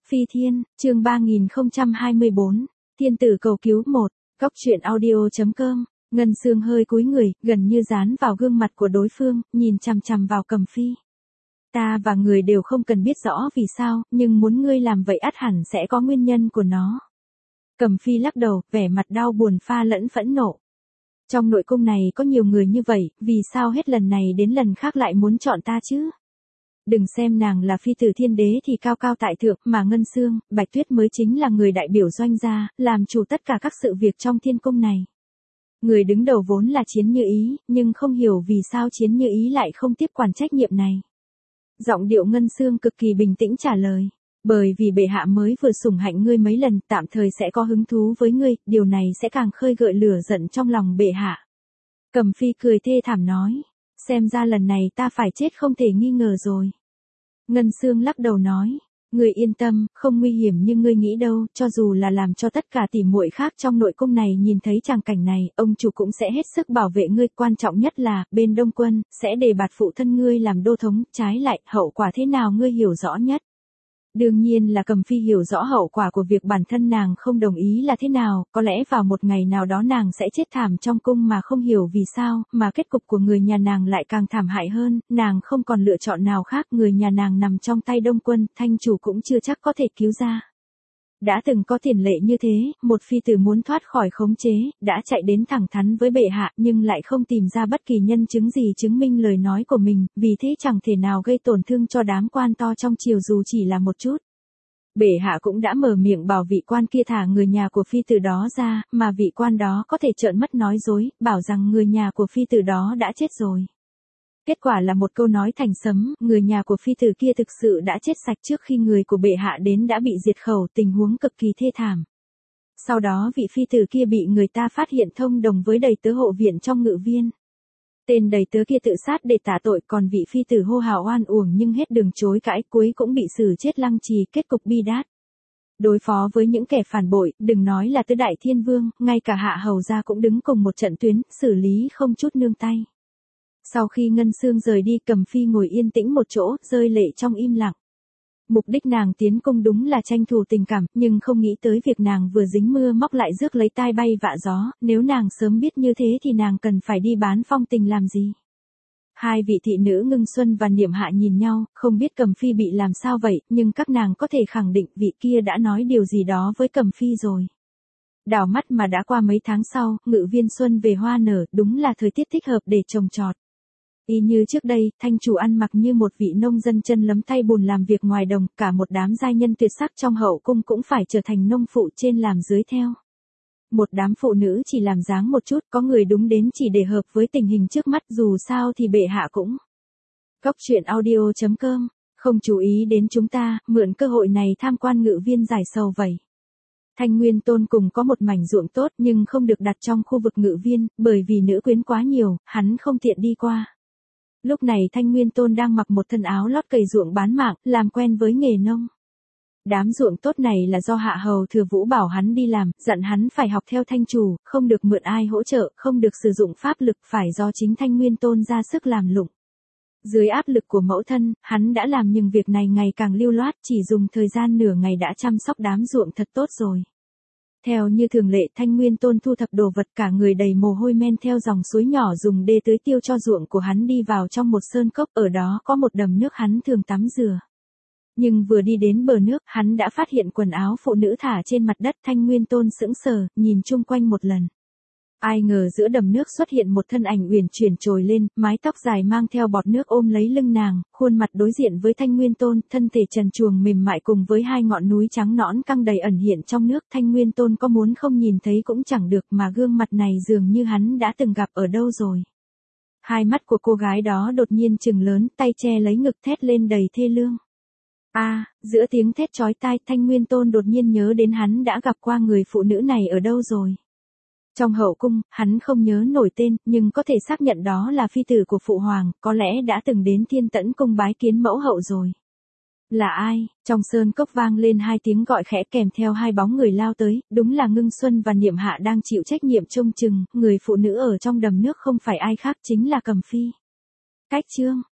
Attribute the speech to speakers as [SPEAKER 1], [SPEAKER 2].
[SPEAKER 1] Phi Thiên, chương 3024, Thiên tử cầu cứu 1, Góc truyện audio.com, Ngân Sương hơi cúi người, gần như dán vào gương mặt của đối phương, nhìn chằm chằm vào Cầm Phi. Ta và người đều không cần biết rõ vì sao, nhưng muốn ngươi làm vậy ắt hẳn sẽ có nguyên nhân của nó. Cầm Phi lắc đầu, vẻ mặt đau buồn pha lẫn phẫn nộ. Trong nội cung này có nhiều người như vậy, vì sao hết lần này đến lần khác lại muốn chọn ta chứ? Đừng xem nàng là phi tử thiên đế thì cao cao tại thượng, mà Ngân Sương, Bạch Tuyết mới chính là người đại biểu doanh gia, làm chủ tất cả các sự việc trong thiên cung này. Người đứng đầu vốn là Chiến Như Ý, nhưng không hiểu vì sao Chiến Như Ý lại không tiếp quản trách nhiệm này. Giọng điệu Ngân Sương cực kỳ bình tĩnh trả lời. Bởi vì bệ hạ mới vừa sủng hạnh ngươi mấy lần, tạm thời sẽ có hứng thú với ngươi, điều này sẽ càng khơi gợi lửa giận trong lòng bệ hạ. Cầm Phi cười thê thảm nói. Xem ra lần này ta phải chết không thể nghi ngờ rồi. Ngân Sương lắc đầu nói. Ngươi yên tâm, không nguy hiểm như ngươi nghĩ đâu, cho dù là làm cho tất cả tỉ muội khác trong nội cung này nhìn thấy tràng cảnh này, ông chủ cũng sẽ hết sức bảo vệ ngươi, quan trọng nhất là, bên Đông Quân, sẽ đề bạt phụ thân ngươi làm đô thống, trái lại, hậu quả thế nào ngươi hiểu rõ nhất. Đương nhiên là Cầm Phi hiểu rõ hậu quả của việc bản thân nàng không đồng ý là thế nào, có lẽ vào một ngày nào đó nàng sẽ chết thảm trong cung mà không hiểu vì sao, mà kết cục của người nhà nàng lại càng thảm hại hơn, nàng không còn lựa chọn nào khác, người nhà nàng nằm trong tay Đông Quân, thanh chủ cũng chưa chắc có thể cứu ra. Đã từng có tiền lệ như thế, một phi tử muốn thoát khỏi khống chế, đã chạy đến thẳng thắn với bệ hạ nhưng lại không tìm ra bất kỳ nhân chứng gì chứng minh lời nói của mình, vì thế chẳng thể nào gây tổn thương cho đám quan to trong triều dù chỉ là một chút. Bệ hạ cũng đã mở miệng bảo vị quan kia thả người nhà của phi tử đó ra, mà vị quan đó có thể trợn mắt nói dối, bảo rằng người nhà của phi tử đó đã chết rồi. Kết quả là một câu nói thành sấm, người nhà của phi tử kia thực sự đã chết sạch trước khi người của bệ hạ đến đã bị diệt khẩu, tình huống cực kỳ thê thảm. Sau đó vị phi tử kia bị người ta phát hiện thông đồng với đầy tớ hộ viện trong ngự viên. Tên đầy tớ kia tự sát để tạ tội, còn vị phi tử hô hào oan uổng nhưng hết đường chối cãi, cuối cũng bị xử chết lăng trì, kết cục bi đát. Đối phó với những kẻ phản bội, đừng nói là tứ đại thiên vương, ngay cả hạ hầu gia cũng đứng cùng một trận tuyến, xử lý không chút nương tay. Sau khi Ngân Sương rời đi, Cầm Phi ngồi yên tĩnh một chỗ, rơi lệ trong im lặng. Mục đích nàng tiến cung đúng là tranh thủ tình cảm, nhưng không nghĩ tới việc nàng vừa dính mưa móc lại rước lấy tai bay vạ gió, nếu nàng sớm biết như thế thì nàng cần phải đi bán phong tình làm gì. Hai vị thị nữ Ngưng Xuân và Niệm Hạ nhìn nhau, không biết Cầm Phi bị làm sao vậy, nhưng các nàng có thể khẳng định vị kia đã nói điều gì đó với Cầm Phi rồi. Đảo mắt mà đã qua mấy tháng sau, ngự viên xuân về hoa nở, đúng là thời tiết thích hợp để trồng trọt. Y như trước đây, thanh chủ ăn mặc như một vị nông dân chân lấm tay bùn làm việc ngoài đồng, cả một đám giai nhân tuyệt sắc trong hậu cung cũng phải trở thành nông phụ trên làm dưới theo. Một đám phụ nữ chỉ làm dáng một chút, có người đúng đến chỉ để hợp với tình hình trước mắt, dù sao thì bệ hạ cũng. Góc truyện audio.com, không chú ý đến chúng ta, mượn cơ hội này tham quan ngự viên giải sầu vậy. Thanh Nguyên Tôn cùng có một mảnh ruộng tốt nhưng không được đặt trong khu vực ngự viên, bởi vì nữ quyến quá nhiều, hắn không tiện đi qua. Lúc này Thanh Nguyên Tôn đang mặc một thân áo lót cày ruộng bán mạng, làm quen với nghề nông. Đám ruộng tốt này là do Hạ Hầu Thừa Vũ bảo hắn đi làm, dặn hắn phải học theo thanh chủ, không được mượn ai hỗ trợ, không được sử dụng pháp lực, phải do chính Thanh Nguyên Tôn ra sức làm lụng. Dưới áp lực của mẫu thân, hắn đã làm nhưng việc này ngày càng lưu loát, chỉ dùng thời gian nửa ngày đã chăm sóc đám ruộng thật tốt rồi. Theo như thường lệ, Thanh Nguyên Tôn thu thập đồ vật, cả người đầy mồ hôi men theo dòng suối nhỏ dùng đê tưới tiêu cho ruộng của hắn, đi vào trong một sơn cốc, ở đó có một đầm nước hắn thường tắm rửa. Nhưng vừa đi đến bờ nước, hắn đã phát hiện quần áo phụ nữ thả trên mặt đất. Thanh Nguyên Tôn sững sờ, nhìn chung quanh một lần. Ai ngờ giữa đầm nước xuất hiện một thân ảnh uyển chuyển trồi lên, mái tóc dài mang theo bọt nước ôm lấy lưng nàng, khuôn mặt đối diện với Thanh Nguyên Tôn, thân thể trần truồng mềm mại cùng với hai ngọn núi trắng nõn căng đầy ẩn hiện trong nước. Thanh Nguyên Tôn có muốn không nhìn thấy cũng chẳng được, mà gương mặt này dường như hắn đã từng gặp ở đâu rồi. Hai mắt của cô gái đó đột nhiên trừng lớn, tay che lấy ngực thét lên đầy thê lương. Giữa tiếng thét chói tai, Thanh Nguyên Tôn đột nhiên nhớ đến hắn đã gặp qua người phụ nữ này ở đâu rồi. Trong hậu cung, hắn không nhớ nổi tên, nhưng có thể xác nhận đó là phi tử của phụ hoàng, có lẽ đã từng đến Thiên Tẫn cung bái kiến mẫu hậu rồi. Là ai? Trong sơn cốc vang lên hai tiếng gọi khẽ kèm theo hai bóng người lao tới, đúng là Ngưng Xuân và Niệm Hạ đang chịu trách nhiệm trông chừng, người phụ nữ ở trong đầm nước không phải ai khác chính là Cầm Phi. Cách chương